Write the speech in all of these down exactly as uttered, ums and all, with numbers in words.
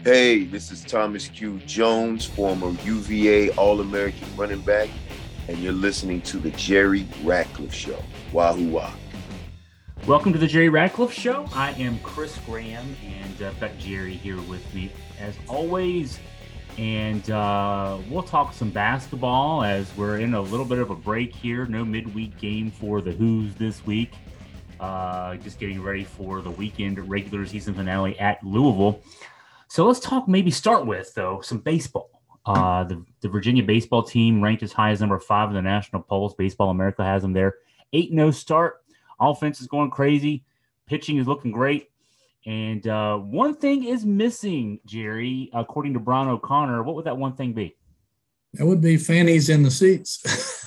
Hey, this is Thomas Q. Jones, former U V A All-American running back, and you're listening to the Jerry Ratcliffe Show. Wahoo wah. Welcome to the Jerry Ratcliffe Show. I am Chris Graham, and uh, I've got Jerry here with me as always. And uh, we'll talk some basketball as we're in a little bit of a break here. No midweek game for the Who's this week. Uh, just getting ready for the weekend regular season finale at Louisville. So let's talk, maybe start with, though, some baseball. Uh, the, the Virginia baseball team ranked as high as number five in the national polls. Baseball America has them there. eight and oh start. Offense is going crazy. Pitching is looking great. And uh, one thing is missing, Jerry, according to Brian O'Connor. What would that one thing be? That would be fannies in the seats.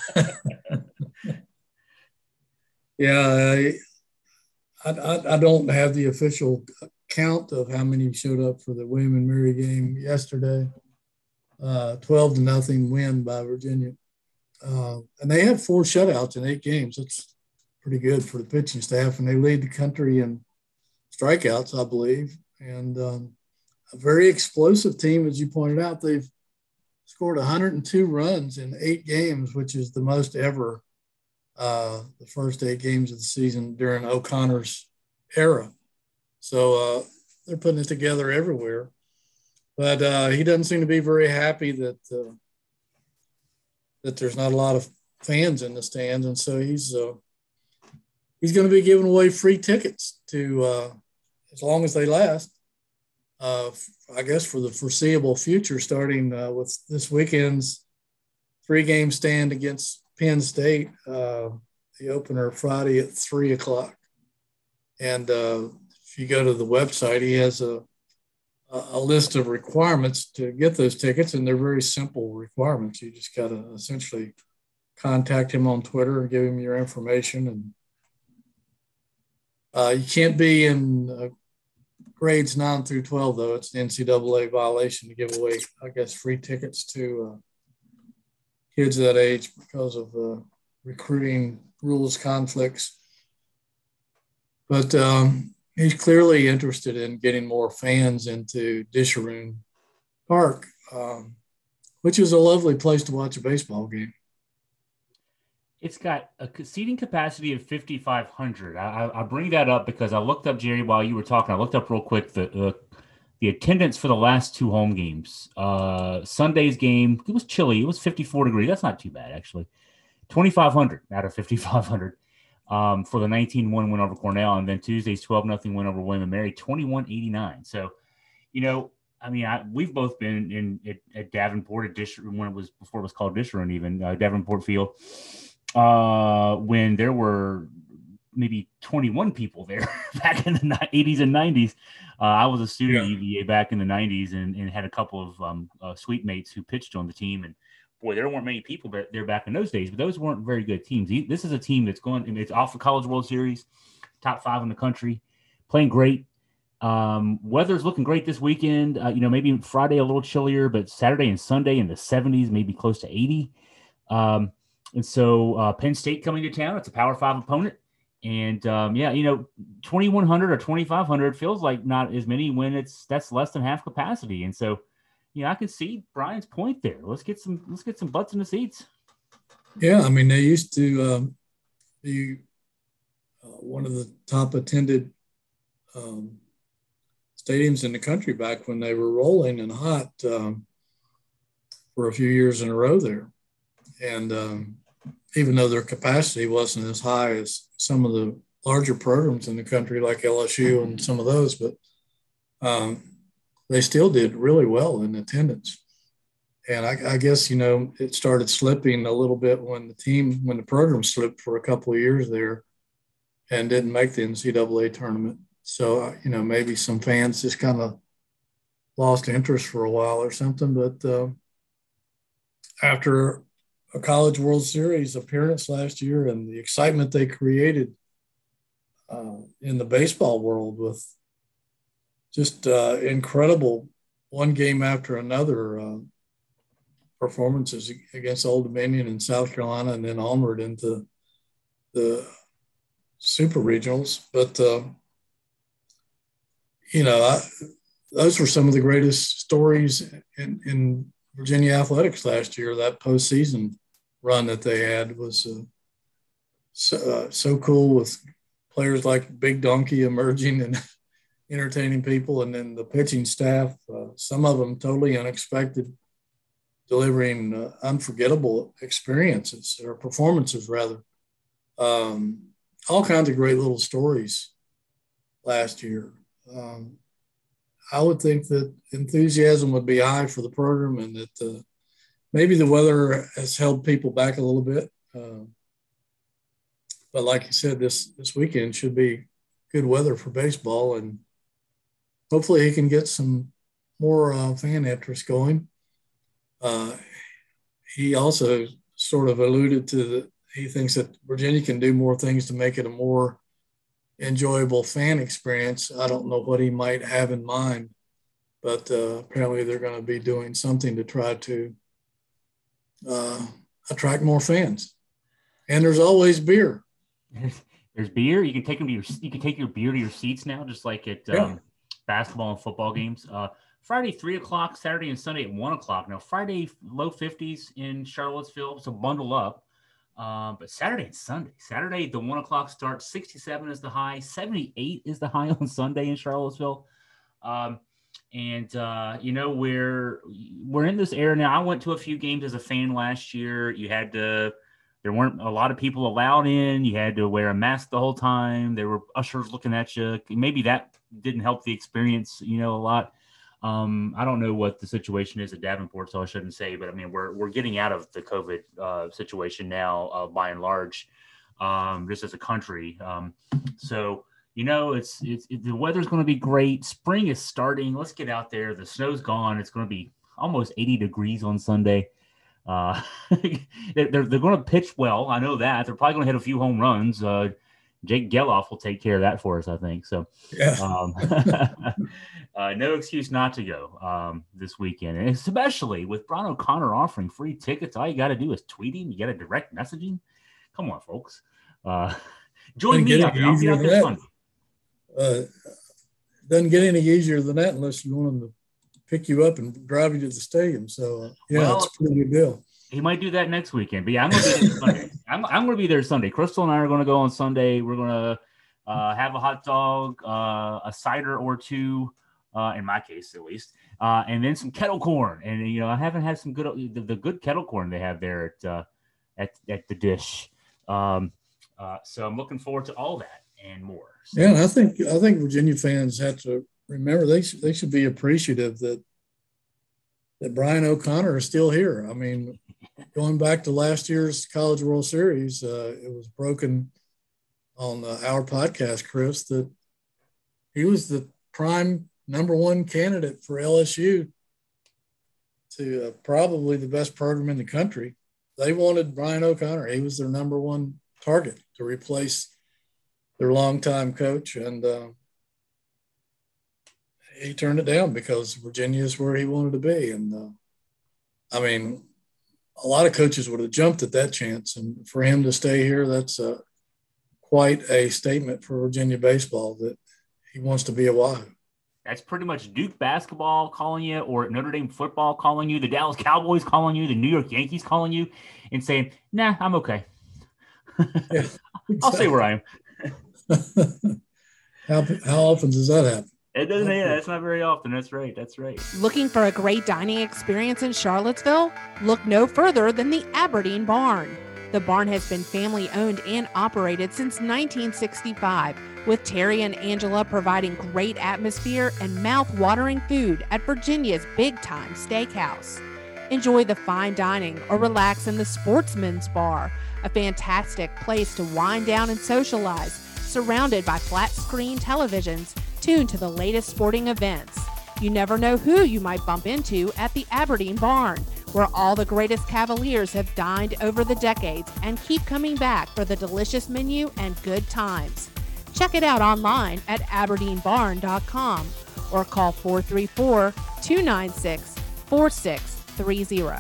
yeah, I, I, I don't have the official count of how many showed up for the William and Mary game yesterday. Uh, twelve to nothing win by Virginia. Uh, and they had four shutouts in eight games. That's pretty good for the pitching staff. And they lead the country in strikeouts, I believe. And um, a very explosive team, as you pointed out. They've scored one hundred two runs in eight games, which is the most ever uh, the first eight games of the season during O'Connor's era. So uh, they're putting it together everywhere. But uh, he doesn't seem to be very happy that uh, that there's not a lot of fans in the stands. And so he's uh, he's going to be giving away free tickets to uh, as long as they last, uh, I guess, for the foreseeable future, starting uh, with this weekend's three-game stand against Penn State, uh, the opener Friday at three o'clock. And uh, if you go to the website, he has a, a list of requirements to get those tickets, and they're very simple requirements. You just got to essentially contact him on Twitter and give him your information. And uh, you can't be in uh, grades nine through twelve, though. It's the N C double A violation to give away, I guess, free tickets to uh, kids that age because of uh, recruiting rules conflicts. But um, he's clearly interested in getting more fans into Disharoon Park, um, which is a lovely place to watch a baseball game. It's got a seating capacity of fifty-five hundred. I, I bring that up because I looked up, Jerry, while you were talking. I looked up real quick the uh, the attendance for the last two home games. Uh, Sunday's game, it was chilly. It was fifty-four degrees. That's not too bad, actually. twenty-five hundred out of fifty-five hundred. Um, for the nineteen one win over Cornell, and then Tuesday's twelve nothing win over William and Mary, twenty-one eighty-nine. So, you know, I mean, I, we've both been in at, at Davenport, at Disharoon, when it was before it was called Disharoon, even uh, Davenport Field, uh, when there were maybe twenty-one people there back in the eighties and nineties. Uh, I was a student at U V A back in the nineties, and, and had a couple of um, uh, suite mates who pitched on the team, and boy, there weren't many people there back in those days, but those weren't very good teams. This is a team that's going, it's off the College World Series, top five in the country, playing great. Um, weather's looking great this weekend. Uh, you know, maybe Friday a little chillier, but Saturday and Sunday in the seventies, maybe close to eighty. Um, and so uh, Penn State coming to town. It's a Power Five opponent. And, um, yeah, you know, twenty-one hundred or twenty-five hundred feels like not as many when it's that's less than half capacity. And so, yeah, I can see Brian's point there. Let's get some let's get some butts in the seats. Yeah, I mean, they used to um, be uh, one of the top attended um, stadiums in the country back when they were rolling and hot um, for a few years in a row there. And um, even though their capacity wasn't as high as some of the larger programs in the country, like L S U and some of those, but um, they still did really well in attendance. And I, I guess, you know, it started slipping a little bit when the team, when the program slipped for a couple of years there and didn't make the N C double A tournament. So, you know, maybe some fans just kind of lost interest for a while or something. But uh, after a College World Series appearance last year and the excitement they created uh, in the baseball world with just uh, incredible one game after another uh, performances against Old Dominion in South Carolina and then onward into the super regionals. But, uh, you know, I, those were some of the greatest stories in, in Virginia athletics last year. That postseason run that they had was uh, so, uh, so cool, with players like Big Donkey emerging and entertaining people, and then the pitching staff, uh, some of them totally unexpected, delivering uh, unforgettable experiences or performances rather. Um, all kinds of great little stories last year. Um, I would think that enthusiasm would be high for the program, and that uh, maybe the weather has held people back a little bit. Uh, but like you said, this, this weekend should be good weather for baseball, and hopefully he can get some more uh, fan interest going. Uh, he also sort of alluded to that he thinks that Virginia can do more things to make it a more enjoyable fan experience. I don't know what he might have in mind, but uh, apparently they're going to be doing something to try to uh, attract more fans. And there's always beer. There's beer. You can take them to your. You can take your beer to your seats now, just like at um, yeah. basketball and football games. Uh, Friday, three o'clock, Saturday and Sunday at one o'clock. Now, Friday, low fifties in Charlottesville, so bundle up. Um, but Saturday and Sunday, Saturday, the one o'clock start, sixty-seven is the high, seventy-eight is the high on Sunday in Charlottesville. Um, and, uh, you know, we're, we're in this era now. I went to a few games as a fan last year. You had to, there weren't a lot of people allowed in. You had to wear a mask the whole time. There were ushers looking at you. Maybe that didn't help the experience, you know, a lot. Um, I don't know what the situation is at Davenport, so I shouldn't say, but I mean, we're, we're getting out of the COVID uh, situation now, uh, by and large, um, just as a country. Um, so, you know, it's, it's, it, the weather's going to be great. Spring is starting. Let's get out there. The snow's gone. It's going to be almost eighty degrees on Sunday. Uh, they're, they're, they're going to pitch well. I know that. They're probably going to hit a few home runs. Uh, Jake Geloff will take care of that for us, I think. So, yeah. um, uh, no excuse not to go um, this weekend, and especially with Brian O'Connor offering free tickets. All you got to do is tweet him. You got a direct messaging. Come on, folks. Uh, join me out there. I'll be out there Sunday. Uh, doesn't get any easier than that unless you want them to pick you up and drive you to the stadium. So, uh, yeah, well, it's a pretty good deal. He might do that next weekend, but yeah, I'm going to be there Sunday. I'm, I'm going to be there Sunday. Crystal and I are going to go on Sunday. We're going to uh, have a hot dog, uh, a cider or two, uh, in my case at least, uh, and then some kettle corn. And you know, I haven't had some good the, the good kettle corn they have there at uh, at at the Dish. Um, uh, so I'm looking forward to all that and more. So, yeah, and I think I think Virginia fans have to remember they should, they should be appreciative that that Brian O'Connor is still here. I mean, going back to last year's College World Series, uh, it was broken on uh, our podcast, Chris, that he was the prime number one candidate for L S U to uh, probably the best program in the country. They wanted Brian O'Connor. He was their number one target to replace their longtime coach, and uh, he turned it down because Virginia is where he wanted to be. And uh, I mean, a lot of coaches would have jumped at that chance, and for him to stay here, that's uh, quite a statement for Virginia baseball that he wants to be a Wahoo. That's pretty much Duke basketball calling you, or Notre Dame football calling you, the Dallas Cowboys calling you, the New York Yankees calling you, and saying, "Nah, I'm okay. Yeah, exactly. I'll stay where I am." how how often does that happen? It doesn't. Yeah, that's not very often. That's right. That's right. Looking for a great dining experience in Charlottesville? Look no further than the Aberdeen Barn. The barn has been family owned and operated since nineteen sixty-five, with Terry and Angela providing great atmosphere and mouth-watering food at Virginia's big-time steakhouse. Enjoy the fine dining or relax in the Sportsman's Bar, a fantastic place to wind down and socialize, surrounded by flat-screen televisions tuned to the latest sporting events. You never know who you might bump into at the Aberdeen Barn, where all the greatest Cavaliers have dined over the decades and keep coming back for the delicious menu and good times. Check it out online at aberdeen barn dot com or call four three four, two nine six, four six three zero.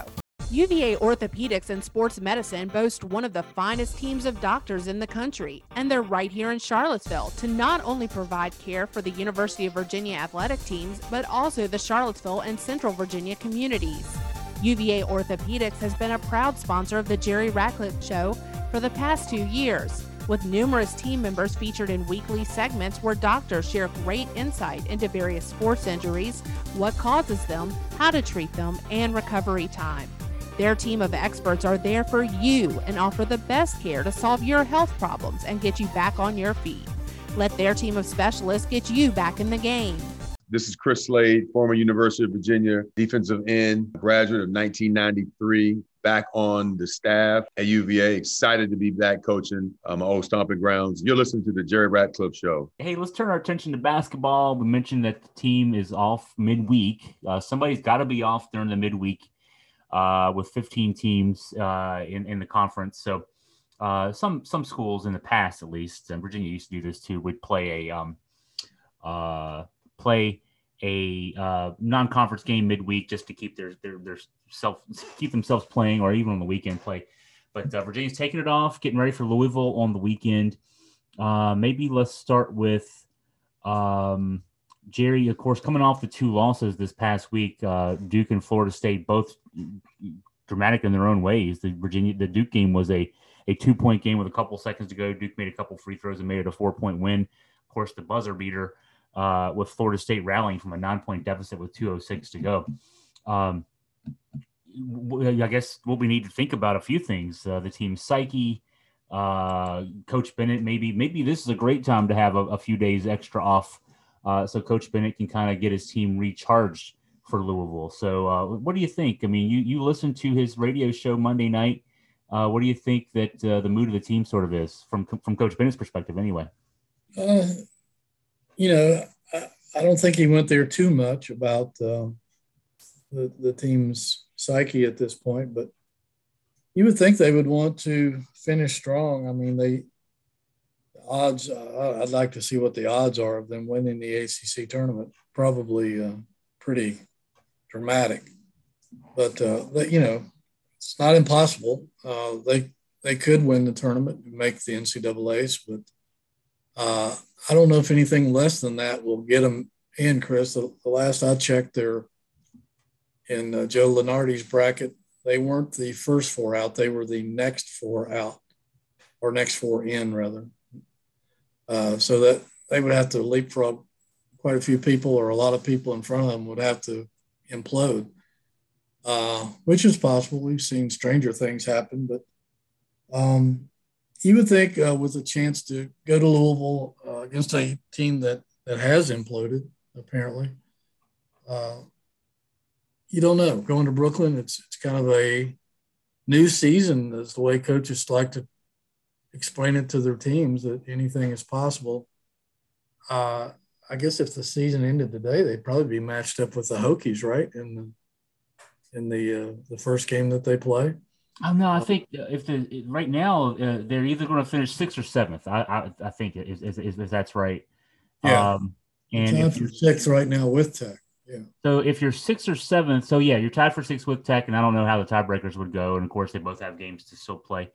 U V A Orthopedics and Sports Medicine boast one of the finest teams of doctors in the country, and they're right here in Charlottesville to not only provide care for the University of Virginia athletic teams, but also the Charlottesville and Central Virginia communities. U V A Orthopedics has been a proud sponsor of the Jerry Ratcliffe Show for the past two years, with numerous team members featured in weekly segments where doctors share great insight into various sports injuries, what causes them, how to treat them, and recovery time. Their team of experts are there for you and offer the best care to solve your health problems and get you back on your feet. Let their team of specialists get you back in the game. This is Chris Slade, former University of Virginia defensive end, graduate of nineteen ninety-three, back on the staff at U V A. Excited to be back coaching um, my old stomping grounds. You're listening to the Jerry Ratcliffe Show. Hey, let's turn our attention to basketball. We mentioned that the team is off midweek. Uh, somebody's got to be off during the midweek uh, with fifteen teams uh, in, in the conference. So uh, some some schools in the past, at least, and Virginia used to do this too, would play a um, uh, – play a uh, non-conference game midweek just to keep their their their self keep themselves playing, or even on the weekend play. But uh, Virginia's taking it off, getting ready for Louisville on the weekend. Uh, maybe let's start with um, Jerry. Of course, coming off the two losses this past week, uh, Duke and Florida State, both dramatic in their own ways. The Virginia the Duke game was a a two point game with a couple seconds to go. Duke made a couple free throws and made it a four point win. Of course, the buzzer beater. Uh, with Florida State rallying from a nine-point deficit with two oh six to go. Um, w- I guess what we need to think about a few things. Uh, the team's psyche, uh, Coach Bennett, maybe maybe this is a great time to have a, a few days extra off uh, so Coach Bennett can kind of get his team recharged for Louisville. So uh, what do you think? I mean, you, you listened to his radio show Monday night. Uh, what do you think that uh, the mood of the team sort of is from, from Coach Bennett's perspective anyway? Uh You know, I, I don't think he went there too much about uh, the, the team's psyche at this point, but you would think they would want to finish strong. I mean, they the odds, uh, I'd like to see what the odds are of them winning the A C C tournament. Probably uh, pretty dramatic, but, uh, they, you know, it's not impossible. Uh, they, they could win the tournament and make the N C double A's, but uh, I don't know if anything less than that will get them in, Chris. The, the last I checked, they're in uh, Joe Lunardi's bracket. They weren't the first four out. They were the next four out, or next four in, rather. Uh, so that they would have to leapfrog quite a few people, or a lot of people in front of them would have to implode, uh, which is possible. We've seen stranger things happen, but um, you would think uh, with a chance to go to Louisville uh, against a team that, that has imploded, apparently. Uh, you don't know. Going to Brooklyn, it's it's kind of a new season, is the way coaches like to explain it to their teams, that anything is possible. Uh, I guess if the season ended today, they'd probably be matched up with the Hokies, right, in the, in the, uh, the first game that they play. Oh no, I think if the right now uh, they're either going to finish sixth or seventh. I I, I think if, if, if that's right. Yeah. Um, and time if for you're sixth right now with Tech. Yeah. So if you're sixth or seventh, so yeah, you're tied for sixth with Tech, and I don't know how the tiebreakers would go. And of course, they both have games to still play.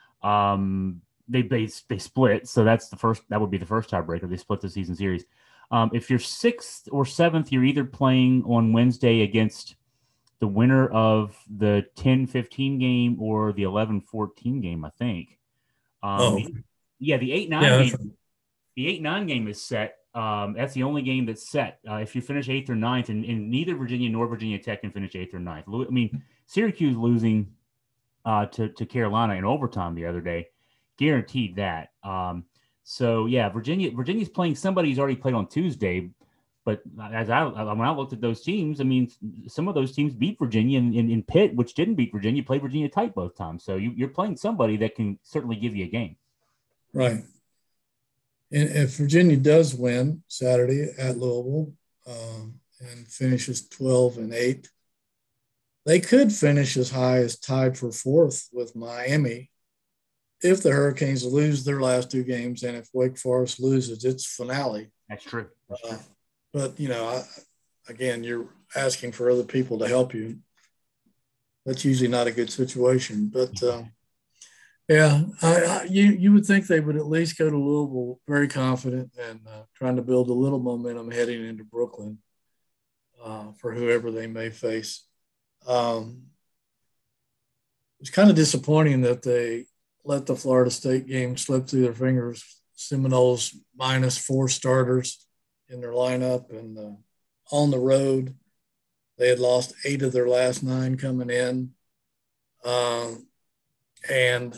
Um, they they they split, so that's the first. That would be the first tiebreaker. They split the season series. Um, if you're sixth or seventh, you're either playing on Wednesday against the winner of the ten fifteen game or the eleven fourteen game, I think. Um, Oh. Yeah, the eight nine Yeah, game. The eight nine game is set. Um, that's the only game that's set. Uh, if you finish eighth or ninth, and, and neither Virginia nor Virginia Tech can finish eighth or ninth. Lu- I mean, Syracuse losing uh, to, to Carolina in overtime the other day guaranteed that. Um, so, yeah, Virginia Virginia's playing somebody who's already played on Tuesday. But as I when I looked at those teams, I mean, some of those teams beat Virginia, and in, in Pitt, which didn't beat Virginia, played Virginia tight both times. So you, you're playing somebody that can certainly give you a game. Right. And if Virginia does win Saturday at Louisville um, and finishes twelve and eight, they could finish as high as tied for fourth with Miami if the Hurricanes lose their last two games and if Wake Forest loses its finale. That's true. That's true. Uh, but, you know, I, again, you're asking for other people to help you. that's usually not a good situation. But uh, yeah, I, I, you you would think they would at least go to Louisville very confident and uh, trying to build a little momentum heading into Brooklyn uh, for whoever they may face. Um, it's kind of disappointing that they let the Florida State game slip through their fingers. Seminoles minus four starters in their lineup and uh, on the road. They had lost eight of their last nine coming in. Um, and,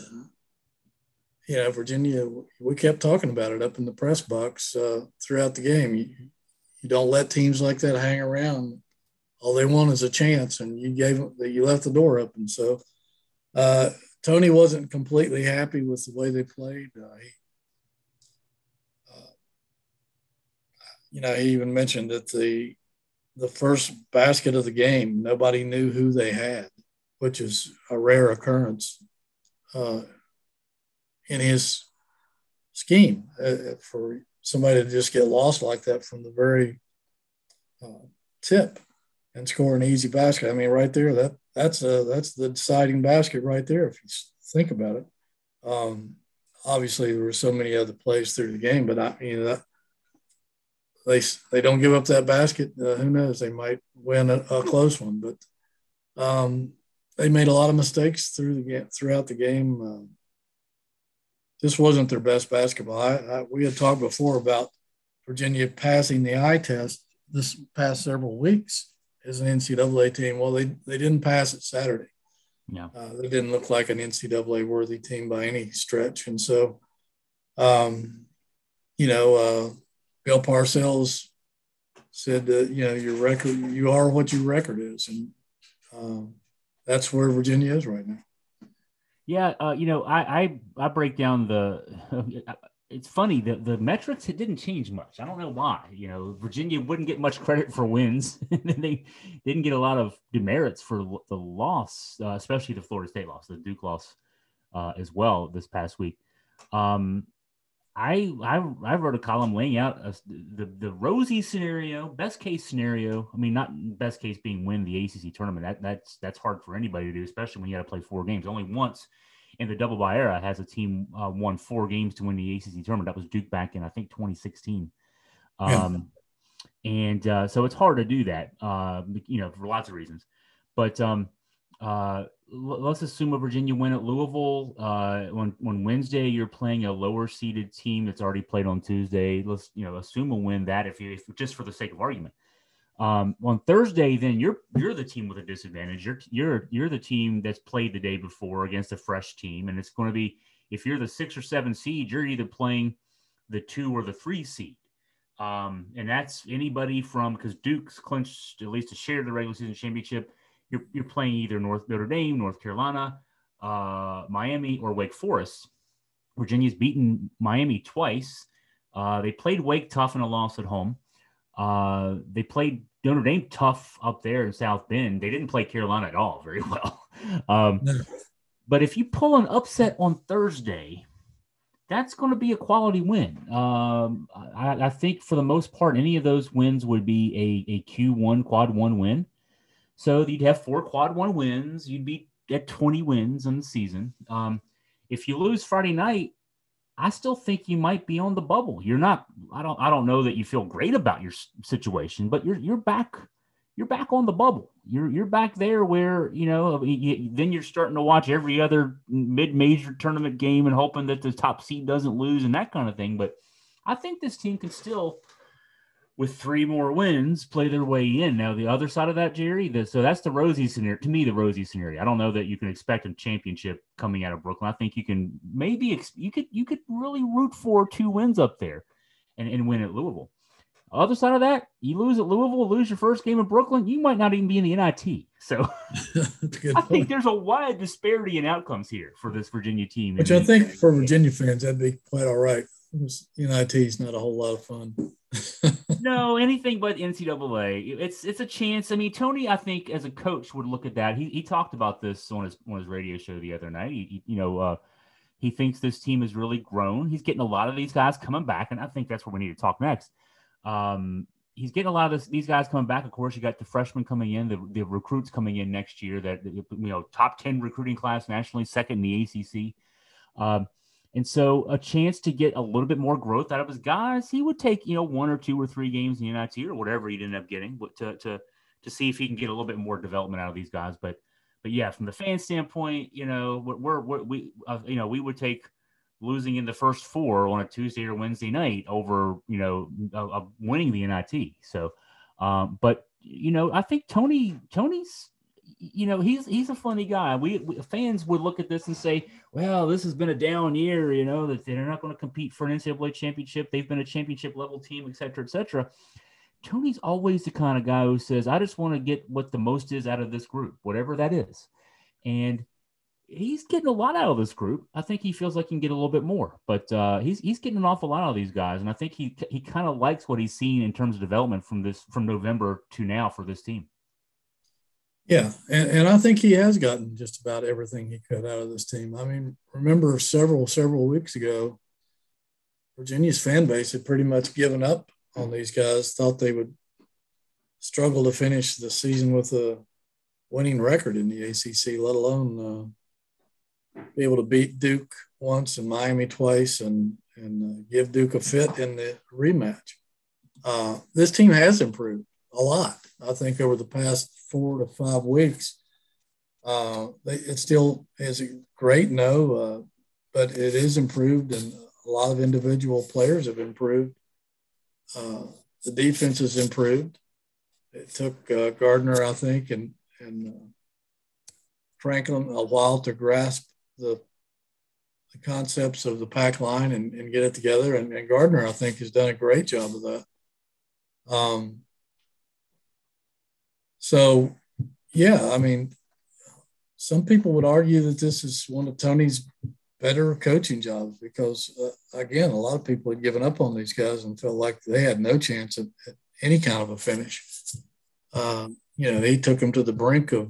you know, Virginia, we kept talking about it up in the press box uh, throughout the game. You, you don't let teams like that hang around. All they want is a chance, and you gave them, you left the door open. So uh, Tony wasn't completely happy with the way they played. Uh, he, uh, you know, he even mentioned that the the first basket of the game, nobody knew who they had, which is a rare occurrence uh, in his scheme uh, for somebody to just get lost like that from the very uh, tip and score an easy basket. I mean, right there, that that's a, that's the deciding basket right there, if you think about it. Um, obviously, there were so many other plays through the game, but I, you know, that, they they don't give up that basket. Uh, who knows? They might win a, a close one, but um, they made a lot of mistakes through the game, throughout the game. Uh, this wasn't their best basketball. I, I, we had talked before about Virginia passing the eye test this past several weeks as an N C double A team. Well, they they didn't pass it Saturday. Yeah, uh, they didn't look like an N C double A worthy team by any stretch, and so, um, you know. Uh, Bill Parcells said that, you know, your record, you are what your record is. And um, that's where Virginia is right now. Yeah. Uh, you know, I, I, I break down the, it's funny that the metrics, it didn't change much. I don't know why. You know, Virginia wouldn't get much credit for wins. And they didn't get a lot of demerits for the loss, uh, especially the Florida State loss, the Duke loss uh, as well this past week. Um, I, I I wrote a column laying out a, the the rosy scenario, best case scenario. I mean, not best case being win the A C C tournament. That that's that's hard for anybody to do, especially when you got to play four games. Only once in the double bye era has a team uh, won four games to win the A C C tournament. That was Duke back in I think twenty sixteen. Um, yeah. And uh, so it's hard to do that, uh, you know, for lots of reasons. But um, uh, let's assume a Virginia win at Louisville. Uh, when, when Wednesday you're playing a lower seeded team that's already played on Tuesday, let's, you know, assume a win that if you, if, just for the sake of argument. Um, on Thursday, then you're, you're the team with a disadvantage. You're, you're, you're the team that's played the day before against a fresh team. And it's going to be, if you're the six or seven seed, you're either playing the two or the three seed. Um, and that's anybody from, because Duke's clinched at least a share of the regular season championship. You're, you're playing either North Notre Dame, North Carolina, uh, Miami, or Wake Forest. Virginia's beaten Miami twice. Uh, they played Wake tough in a loss at home. Uh, they played Notre Dame tough up there in South Bend. They didn't play Carolina at all very well. Um, no. But if you pull an upset on Thursday, that's going to be a quality win. Um, I, I think for the most part, any of those wins would be a, a Q one, quad one win. So you'd have four quad one wins. You'd be at twenty wins in the season. Um, if you lose Friday night, I still think you might be on the bubble. You're not. I don't. I don't know that you feel great about your situation, but you're you're back. You're back on the bubble. You're you're back there where you know. You, then you're starting to watch every other mid-major tournament game and hoping that the top seed doesn't lose and that kind of thing. But I think this team can still, with three more wins, play their way in. Now, the other side of that, Jerry, the, so that's the rosy scenario. To me, the rosy scenario. I don't know that you can expect a championship coming out of Brooklyn. I think you can maybe ex- you could you could really root for two wins up there and, and win at Louisville. Other side of that, you lose at Louisville, lose your first game in Brooklyn, you might not even be in the N I T. So I think there's a wide disparity in outcomes here for this Virginia team. Which I think for Virginia fans, that'd be quite all right. N I T is not a whole lot of fun. No, anything but N C double A. It's it's a chance. I mean, Tony, I think as a coach would look at that. He he talked about this on his on his radio show the other night. He, he, you know, uh, he thinks this team has really grown. He's getting a lot of these guys coming back, and I think that's where we need to talk next. Um, he's getting a lot of this, these guys coming back. Of course, you got the freshmen coming in, the, the recruits coming in next year. That you know, top ten recruiting class nationally, second in the A C C. Um, and so, a chance to get a little bit more growth out of his guys. He would take you know one or two or three games in the N I T or whatever he'd end up getting, but to to to see if he can get a little bit more development out of these guys. But but yeah, from the fan standpoint, you know, we're, we're we uh, you know we would take losing in the first four on a Tuesday or Wednesday night over, you know, uh, uh, winning the N I T. So, um, but you know, I think Tony, Tony's, you know, he's he's a funny guy. We, we fans would look at this and say, well, this has been a down year. You know, that they're not going to compete for an N C double A championship. They've been a championship level team, et cetera, et cetera. Tony's always the kind of guy who says, I just want to get what the most is out of this group, whatever that is, and he's getting a lot out of this group. I think he feels like he can get a little bit more, but uh, he's he's getting an awful lot out of these guys, and I think he he kind of likes what he's seen in terms of development from this from November to now for this team. Yeah, and, and I think he has gotten just about everything he could out of this team. I mean, remember several several weeks ago, Virginia's fan base had pretty much given up on these guys. Thought they would struggle to finish the season with a winning record in the A C C, let alone. Uh, be able to beat Duke once and Miami twice and, and uh, give Duke a fit in the rematch. Uh, this team has improved a lot. I think over the past four to five weeks, uh, they, it still is great, no, uh, but it is improved and a lot of individual players have improved. Uh, the defense has improved. It took uh, Gardner, I think, and, and uh, Franklin a while to grasp The, the concepts of the pack line and, and get it together. And, and Gardner, I think, has done a great job of that. Um, so, yeah, I mean, some people would argue that this is one of Tony's better coaching jobs because, uh, again, a lot of people had given up on these guys and felt like they had no chance at, at any kind of a finish. Um, you know, he took them to the brink of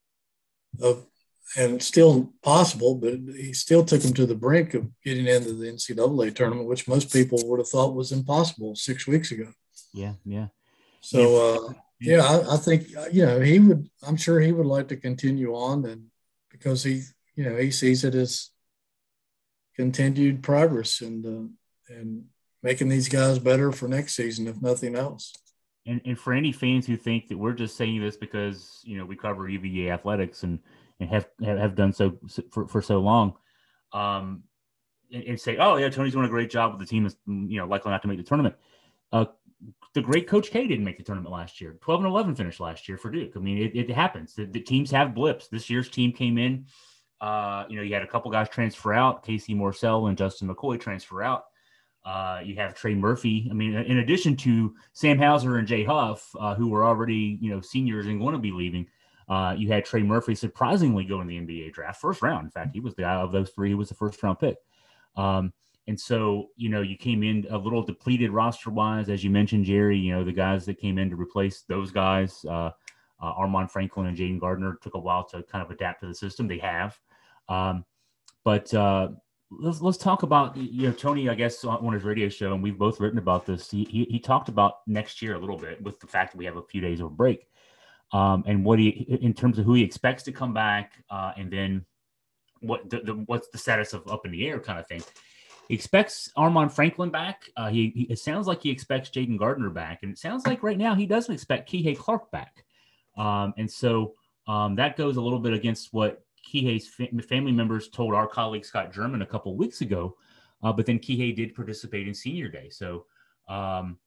of and it's still possible, but he still took them to the brink of getting into the N C double A tournament, which most people would have thought was impossible six weeks ago. Yeah, yeah. So, uh, yeah, I, I think, you know, he would – I'm sure he would like to continue on and because he, you know, he sees it as continued progress and, uh, and making these guys better for next season, if nothing else. And, and for any fans who think that we're just saying this because, you know, we cover U V A athletics and – and have, have done so for, for so long, um, and, and say, oh, yeah, Tony's doing a great job with the team is, you know, likely not to make the tournament. Uh, the great Coach K didn't make the tournament last year. twelve and eleven finished last year for Duke. I mean, it, it happens. The, the teams have blips. This year's team came in, uh, you know, you had a couple guys transfer out, Casey Morcell and Justin McCoy transfer out. Uh, you have Trey Murphy. I mean, in addition to Sam Hauser and Jay Huff, uh, who were already, you know, seniors and going to be leaving, Uh, you had Trey Murphy surprisingly go in the N B A draft, first round. In fact, he was the guy of those three. He was the first round pick. Um, and so, you know, you came in a little depleted roster wise, as you mentioned, Jerry, you know, the guys that came in to replace those guys, uh, uh, Armaan Franklin and Jaden Gardner took a while to kind of adapt to the system. They have. Um, but uh, let's, let's talk about, you know, Tony, I guess on his radio show, and we've both written about this. He, he, he talked about next year a little bit with the fact that we have a few days of a break. Um, and what he, in terms of who he expects to come back, uh, and then what the, the what's the status of up in the air kind of thing. He expects Armaan Franklin back. Uh, he, he it sounds like he expects Jaden Gardner back, and it sounds like right now he doesn't expect Kihei Clark back. Um, and so um, that goes a little bit against what Kihei's fa- family members told our colleague Scott German a couple of weeks ago. Uh, but then Kihei did participate in Senior Day, so. Um,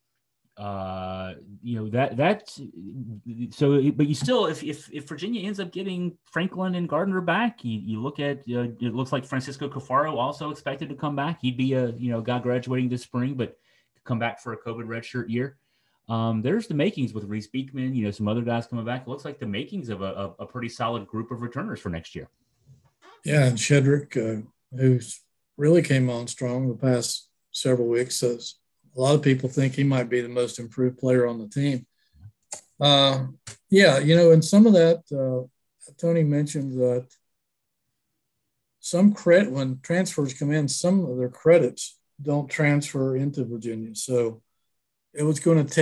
uh you know that that so but you still if if, if Virginia ends up getting Franklin and Gardner back, you, you look at uh, it looks like Francisco Cafaro also expected to come back. He'd be a you know guy graduating this spring but come back for a COVID redshirt year. Um there's the makings with Reese Beekman, you know some other guys coming back. It looks like the makings of a, a, a pretty solid group of returners for next year. Yeah, and Shedrick, uh, who's really came on strong the past several weeks, says a lot of people think he might be the most improved player on the team. Uh, yeah, you know, and some of that, uh, Tony mentioned that some credit, when transfers come in, some of their credits don't transfer into Virginia. So it was going to take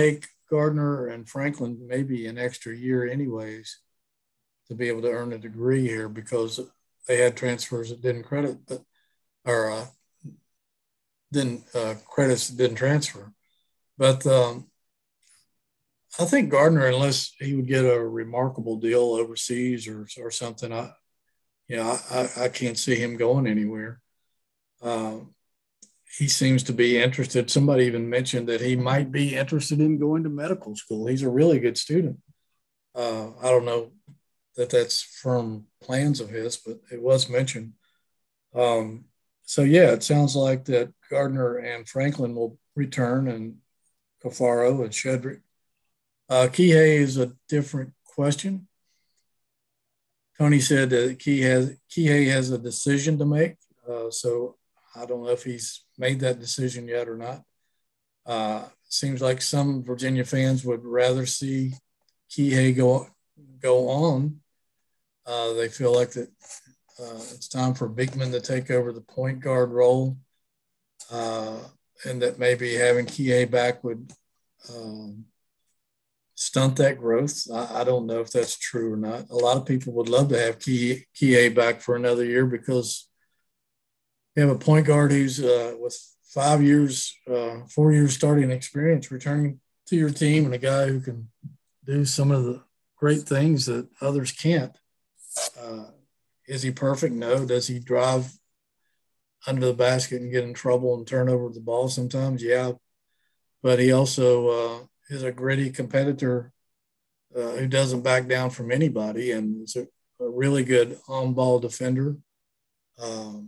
Gardner and Franklin maybe an extra year anyways to be able to earn a degree here because they had transfers that didn't credit, but or uh, didn't uh, credits that didn't transfer. But um, I think Gardner, unless he would get a remarkable deal overseas or or something, I, you know, I, I can't see him going anywhere. Uh, he seems to be interested. Somebody even mentioned that he might be interested in going to medical school. He's a really good student. Uh, I don't know that that's firm plans of his, but it was mentioned. Um, so, yeah, it sounds like that Gardner and Franklin will return and Cafaro and Shedrick. Uh, Kihei is a different question. Tony said that Kihei has, Kihei has a decision to make. Uh, so I don't know if he's made that decision yet or not. Uh, seems like some Virginia fans would rather see Kihei go, go on. Uh, they feel like that uh, it's time for Beekman to take over the point guard role. Uh, and that maybe having Kihei back would um, stunt that growth. I, I don't know if that's true or not. A lot of people would love to have Kihei back for another year because you have a point guard who's uh, with five years, uh, four years starting experience returning to your team and a guy who can do some of the great things that others can't. Uh, is he perfect? No. Does he drive under the basket and get in trouble and turn over the ball sometimes? Yeah. But he also uh, is a gritty competitor uh, who doesn't back down from anybody and is a, a really good on-ball defender. Um,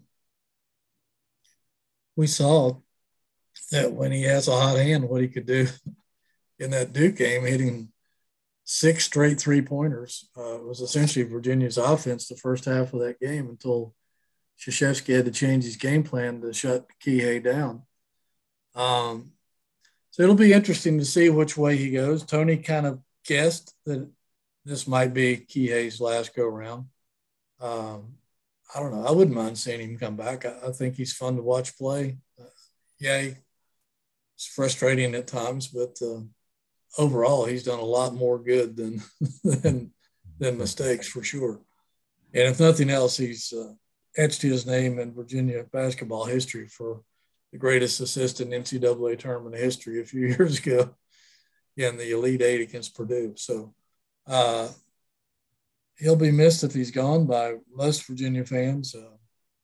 we saw that when he has a hot hand, what he could do in that Duke game, hitting six straight three-pointers. Uh, it was essentially Virginia's offense the first half of that game until Krzyzewski had to change his game plan to shut Kihei down. Um, so it'll be interesting to see which way he goes. Tony kind of guessed that this might be Kihei's last go-round. Um, I don't know. I wouldn't mind seeing him come back. I, I think he's fun to watch play. Uh, yeah, he, it's frustrating at times, but uh, overall, he's done a lot more good than than, than mistakes for sure. And if nothing else, he's uh, etched his name in Virginia basketball history for the greatest assist in N C double A tournament history a few years ago in the Elite Eight against Purdue. So uh, he'll be missed if he's gone by most Virginia fans. Uh,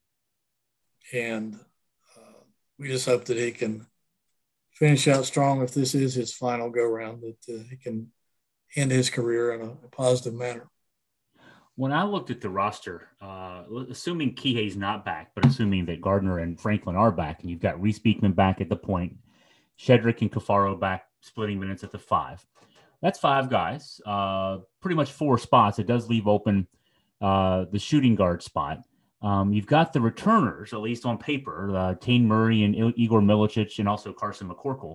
and uh, we just hope that he can finish out strong if this is his final go-round, that uh, he can end his career in a, a positive manner. When I looked at the roster, uh, assuming Kihei's not back, but assuming that Gardner and Franklin are back, and you've got Reese Beekman back at the point, Shedrick and Cafaro back splitting minutes at the five. That's five guys, uh, pretty much four spots. It does leave open uh, the shooting guard spot. Um, you've got the returners, at least on paper, uh, Tane Murray and I- Igor Milicic and also Carson McCorkle.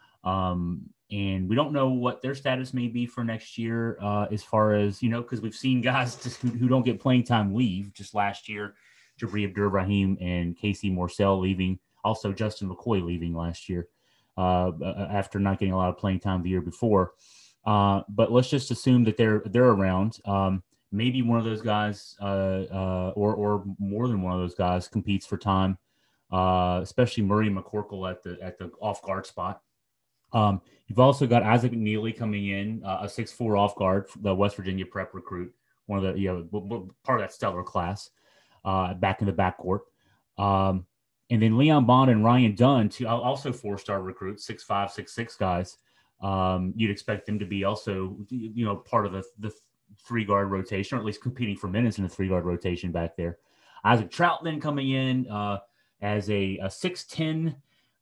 Um, and we don't know what their status may be for next year uh, as far as, you know, because we've seen guys just who, who don't get playing time leave. Just last year, Jabri Abdur-Rahim and Casey Morsell leaving. Also Justin McCoy leaving last year uh, after not getting a lot of playing time the year before. Uh, but let's just assume that they're they're around. Um, maybe one of those guys uh, uh, or or more than one of those guys competes for time, uh, especially Murray McCorkle at the at the off guard spot. Um, you've also got Isaac McNeely coming in, uh, a six foot four off guard, the West Virginia prep recruit, one of the, you know, part of that stellar class, uh, back in the backcourt. Um, and then Leon Bond and Ryan Dunn, two, also four-star recruits, six five, six six guys. Um, you'd expect them to be also, you know, part of the, the three-guard rotation, or at least competing for minutes in the three-guard rotation back there. Isaac Trout then coming in uh, as a, a six ten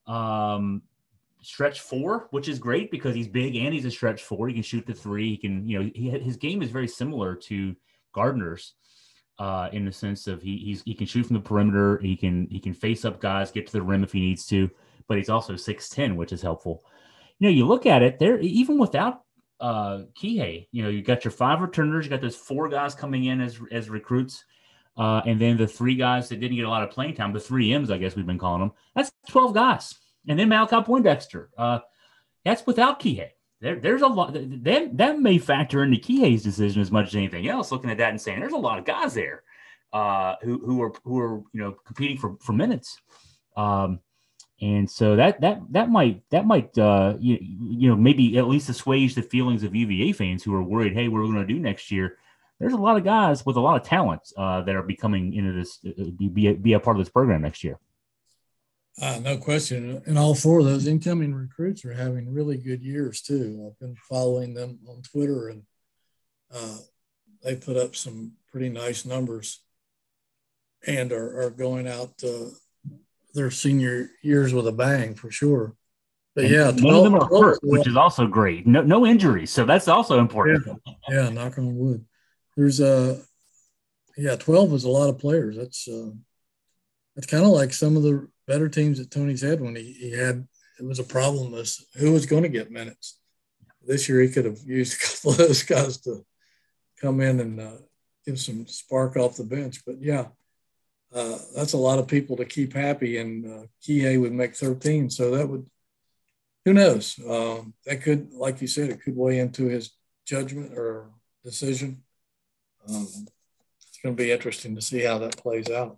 um, stretch four, which is great because he's big and he's a stretch four. He can shoot the three. He can, you know, he, his game is very similar to Gardner's uh, in the sense of he he's, he can shoot from the perimeter. He can he can face up guys, get to the rim if he needs to, but he's also six ten, which is helpful. You know, you look at it there, even without uh, Kihei, you know, you got your five returners, you got those four guys coming in as as recruits, uh, and then the three guys that didn't get a lot of playing time, the three M's, I guess we've been calling them. That's twelve guys. And then Malachi Poindexter. Uh, that's without Kihei. there, there's a lot that that may factor into Kihei's decision as much as anything else. Looking at that and saying, there's a lot of guys there uh, who who are who are you know competing for for minutes, um, and so that that that might that might uh, you you know maybe at least assuage the feelings of U V A fans who are worried. Hey, what are we going to do next year? There's a lot of guys with a lot of talent uh, that are becoming into this uh, be a, be a part of this program next year. Uh, no question. And all four of those incoming recruits are having really good years, too. I've been following them on Twitter, and uh, they put up some pretty nice numbers and are, are going out uh, their senior years with a bang for sure. But and yeah, none twelve, of them are twelve, hurt, which is also great. No, no injuries, so that's also important. Yeah, yeah, knock on wood. There's a, uh, yeah, twelve was a lot of players. That's uh, that's kind of like some of the better teams that Tony's had when he, he had, it was a problem as who was going to get minutes. This year he could have used a couple of those guys to come in and uh, give some spark off the bench. But yeah, uh, that's a lot of people to keep happy, and uh, Kihei would make thirteen. So that would, who knows? Um, that could, like you said, it could weigh into his judgment or decision. Um, it's going to be interesting to see how that plays out.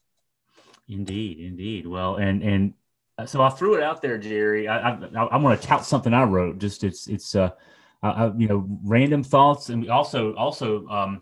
Indeed, indeed. Well, and and so I threw it out there, Jerry. I I, I want to tout something I wrote. Just it's it's uh, I, you know, random thoughts, and also also um,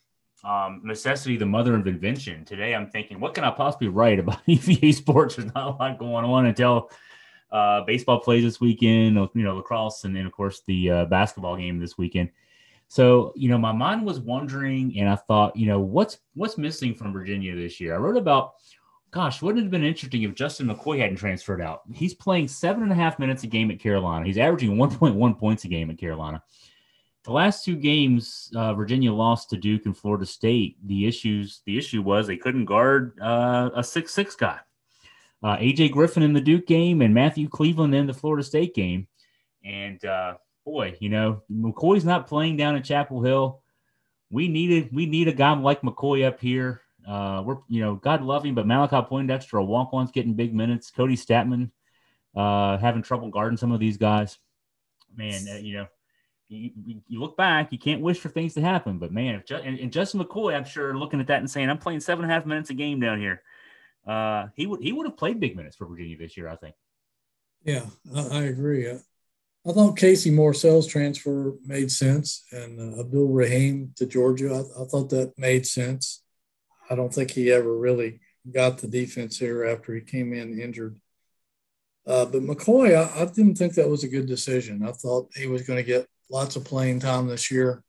um, necessity, the mother of invention. Today, I'm thinking, what can I possibly write about U V A sports? There's not a lot going on until uh, baseball plays this weekend. You know, lacrosse, and then of course the uh, basketball game this weekend. So, you know, my mind was wondering, and I thought, you know, what's what's missing from Virginia this year? I wrote about. Gosh, wouldn't it have been interesting if Justin McCoy hadn't transferred out? He's playing seven and a half minutes a game at Carolina. He's averaging one point one points a game at Carolina. The last two games, uh, Virginia lost to Duke and Florida State. The issues, the issue was they couldn't guard uh, a six six guy. Uh, A J Griffin in the Duke game and Matthew Cleveland in the Florida State game. And uh, boy, you know, McCoy's not playing down at Chapel Hill. We needed we need a guy like McCoy up here. Uh, we're, you know, God love him, but Malachi Poindexter, a walk-on's getting big minutes. Cody Statman uh, having trouble guarding some of these guys. Man, uh, you know, you, you look back, you can't wish for things to happen. But, man, if Ju- and, and Justin McCoy, I'm sure, looking at that and saying, I'm playing seven and a half minutes a game down here. Uh, he would he would have played big minutes for Virginia this year, I think. Yeah, I, I agree. I, I thought Casey Morcell's transfer made sense, and uh, Abdul Rahim to Georgia, I, I thought that made sense. I don't think he ever really got the defense here after he came in injured. Uh, but McCoy, I, I didn't think that was a good decision. I thought he was going to get lots of playing time this year.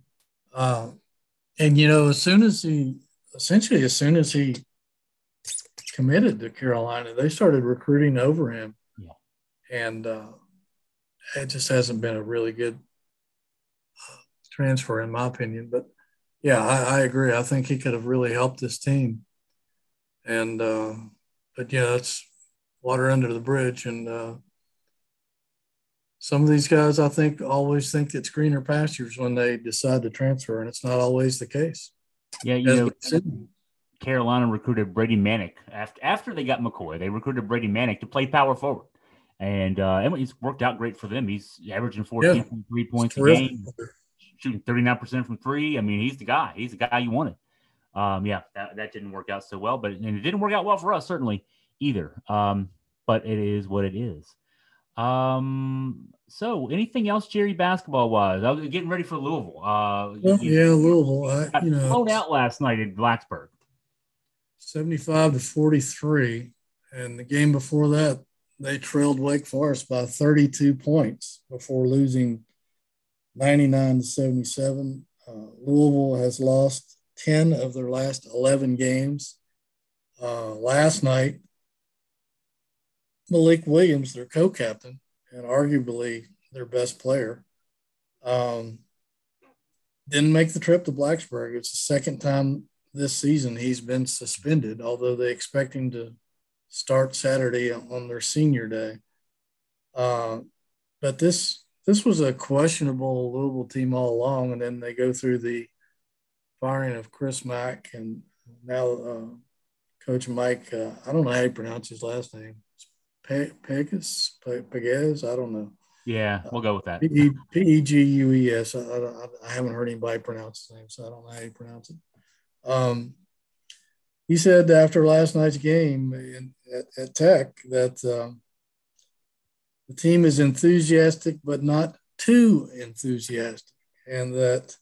Uh, and, you know, as soon as he – essentially as soon as he committed to Carolina, they started recruiting over him. Yeah. And uh, it just hasn't been a really good uh, transfer in my opinion. But, yeah, I, I agree. I think he could have really helped this team. And, uh, but, yeah, it's water under the bridge. And uh, some of these guys, I think, always think it's greener pastures when they decide to transfer, and it's not always the case. Yeah, you know, Carolina recruited Brady Manick. After, after they got McCoy, they recruited Brady Manick to play power forward. And uh, it's worked out great for them. He's averaging fourteen point three yeah. points a game. Shooting thirty-nine percent from three. I mean, he's the guy. He's the guy you wanted. Um, yeah, that, that didn't work out so well, but and it didn't work out well for us, certainly, either. Um, but it is what it is. Um, so anything else, Jerry, basketball-wise? I was getting ready for Louisville. Uh, well, yeah, know, Louisville. I, you know, blown out last night in Blacksburg. seventy-five to forty-three. And the game before that, they trailed Wake Forest by thirty-two points before losing ninety-nine to seventy-seven. Uh, Louisville has lost ten of their last eleven games. Uh, last night, Malik Williams, their co-captain, and arguably their best player, um, didn't make the trip to Blacksburg. It's the second time this season he's been suspended, although they expect him to start Saturday on their senior day. Uh, but this this was a questionable Louisville team all along, and then they go through the firing of Chris Mack, and now uh, Coach Mike, uh, I don't know how you pronounce his last name. Pe- Pegas? Pe- Pegas? I don't know. Yeah, we'll go with that. P E G U E S. I, I, I haven't heard anybody pronounce his name, so I don't know how you pronounce it. Um, he said after last night's game in, at, at Tech that um, the team is enthusiastic, but not too enthusiastic, and that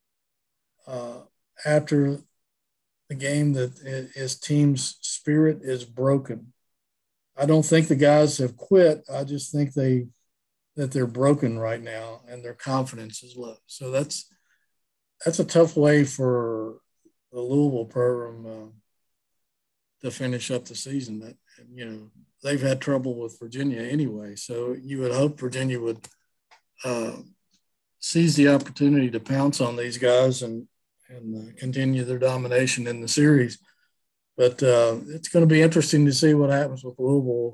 uh, after the game that his team's spirit is broken. I don't think the guys have quit. I just think they that they're broken right now and their confidence is low. So that's that's a tough way for the Louisville program uh, to finish up the season. That you know they've had trouble with Virginia anyway. So you would hope Virginia would uh, seize the opportunity to pounce on these guys and and uh, continue their domination in the series. But uh, it's going to be interesting to see what happens with Louisville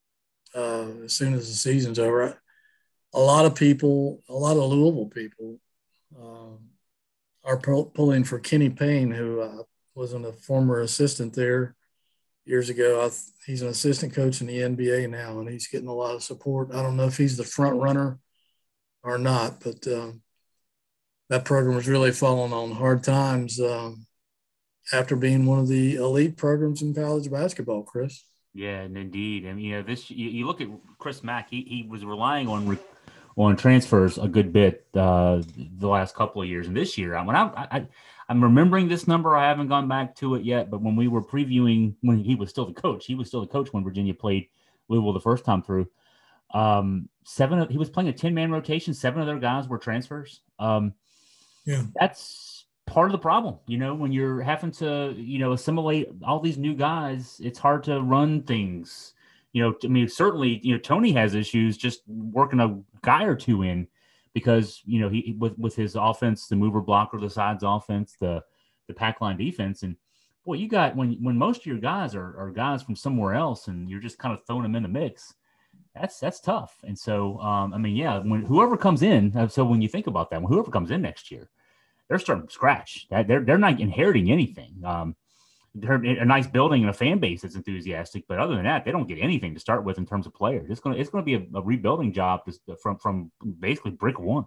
uh, as soon as the season's over. A lot of people, a lot of Louisville people um, are pull, pulling for Kenny Payne, who uh, was a former assistant there years ago. I th- he's an assistant coach in the N B A now, and he's getting a lot of support. I don't know if he's the front runner or not, but um, that program was really falling on hard times um, after being one of the elite programs in college basketball, Chris. Yeah, and indeed. I mean, you know, this you, you look at Chris Mack, he, he was relying on re- on transfers a good bit uh, the last couple of years. And this year, I, when I, I, I'm remembering this number, I haven't gone back to it yet, but when we were previewing, when he was still the coach, he was still the coach when Virginia played Louisville the first time through. Um, seven, of, he was playing a ten-man rotation. Seven of their guys were transfers. Um, yeah, that's part of the problem. You know, when you're having to, you know, assimilate all these new guys, it's hard to run things. You know, I mean, certainly, you know, Tony has issues just working a guy or two in because, you know, he with, with his offense, the mover blocker, the sides offense, the the pack line defense. And boy, you got when when most of your guys are, are guys from somewhere else and you're just kind of throwing them in the mix, that's that's tough. And so, um, I mean, yeah, when whoever comes in, so when you think about that, when whoever comes in next year, they're starting from scratch. They're they're not inheriting anything. Um, they're a nice building and a fan base that's enthusiastic, but other than that, they don't get anything to start with in terms of players. It's gonna it's gonna be a, a rebuilding job from from basically brick one.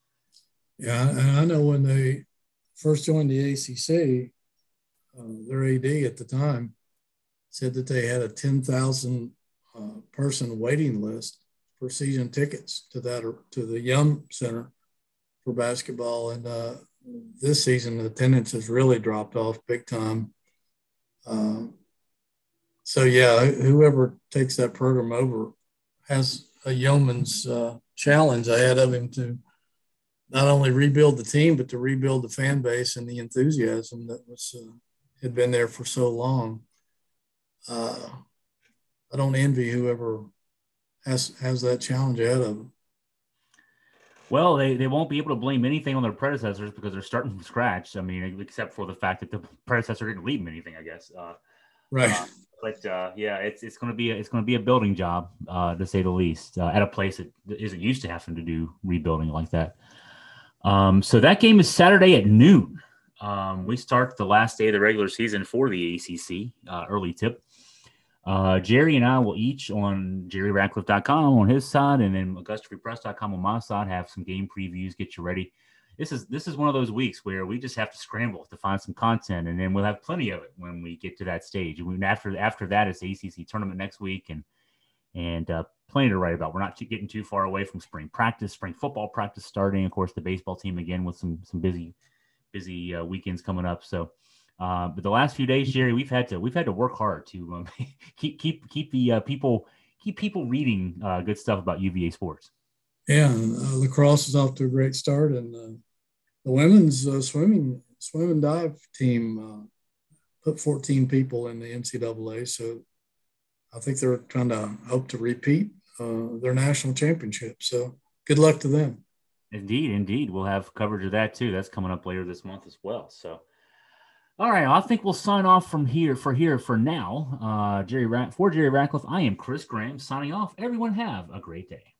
Yeah, and I know when they first joined the A C C, uh, their A D at the time said that they had a ten thousand uh, person waiting list for season tickets to that or to the Yum Center for basketball, and uh, this season the attendance has really dropped off big time. Um, so yeah, whoever takes that program over has a yeoman's uh, challenge ahead of him to not only rebuild the team, but to rebuild the fan base and the enthusiasm that was uh, had been there for so long. Uh, I don't envy whoever has has that challenge ahead of them. Well, they, they won't be able to blame anything on their predecessors because they're starting from scratch. I mean, except for the fact that the predecessor didn't leave them anything, I guess. Uh, right. Uh, but uh, yeah, it's it's going to be a, it's going to be a building job, uh, to say the least, uh, at a place that isn't used to having to do rebuilding like that. Um, so that game is Saturday at noon. Um, we start the last day of the regular season for the A C C. Uh, early tip. Uh, Jerry and I will each on jerry ratcliffe dot com on his side and then augusta free press dot com on my side have some game previews, get you ready. This is this is one of those weeks where we just have to scramble to find some content, and then we'll have plenty of it when we get to that stage. And after after that, it's the A C C tournament next week, and and uh, plenty to write about. We're not too, getting too far away from spring practice, spring football practice starting. Of course, the baseball team again with some some busy busy uh, weekends coming up. So. Uh, but the last few days, Jerry, we've had to we've had to work hard to um, keep keep keep the uh, people keep people reading uh, good stuff about U V A sports. Yeah, uh, lacrosse is off to a great start, and uh, the women's uh, swimming swim and dive team uh, put fourteen people in the N C double A. So I think they're trying to hope to repeat uh, their national championship. So good luck to them. Indeed, indeed, we'll have coverage of that too. That's coming up later this month as well. So. All right, I think we'll sign off from here for here for now. Uh, Jerry Rat- for Jerry Ratcliffe, I am Chris Graham signing off. Everyone have a great day.